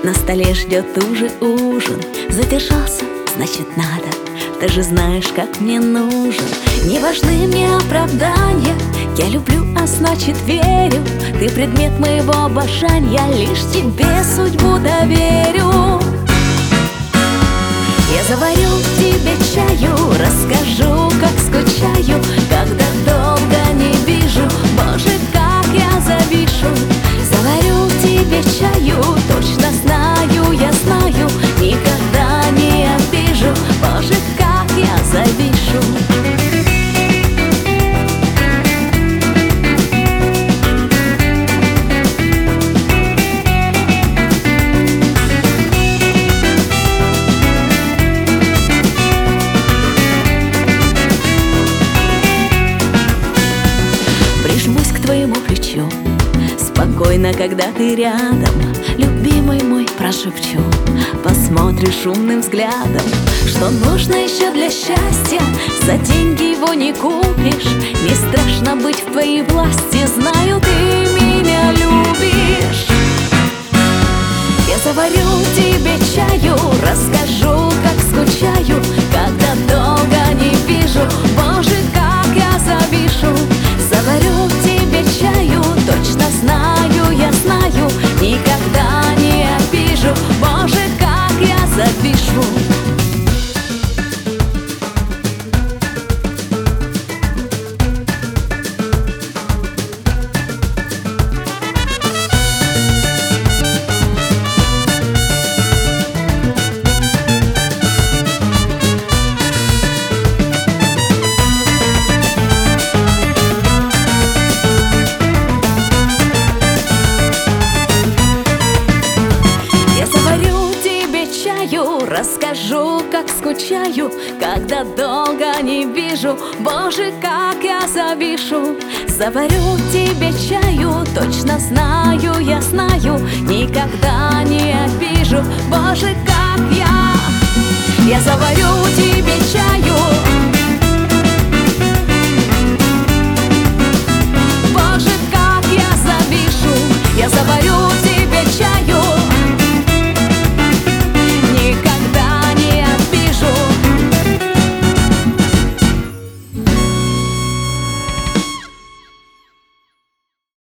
На столе ждет уже ужин. Задержался, значит надо. Ты же знаешь, как мне нужен. Не важны мне оправдания. Я люблю, а значит верю. Ты предмет моего обожания. Лишь тебе судьбу доверю. Я заварю тебе чаю, расскажу, как скучаю, когда долго не вижу. Боже, как я завишу. Заварю тебе чаю, точно знаю, я знаю, никогда не обижу. Боже, как я завишу. Прижмусь к твоему плечу, спокойно, когда ты рядом. Любимый мой, прошепчу, посмотришь умным взглядом. Что нужно еще для счастья, за деньги его не купишь. Не страшно быть в твоей власти, знаю, ты меня любишь. Я заварю тебе чаю, расскажу, как скучаю, когда долго не вижу. Боже, как я завишу. Заварю тебе чаю, точно знаю, я знаю, никогда не обижу. Боже, как я завишу. Расскажу, как скучаю, когда долго не вижу. Боже, как я завишу. Заварю тебе чаю, точно знаю, я знаю, никогда не обижу. Боже, как я заварю тебе чаю.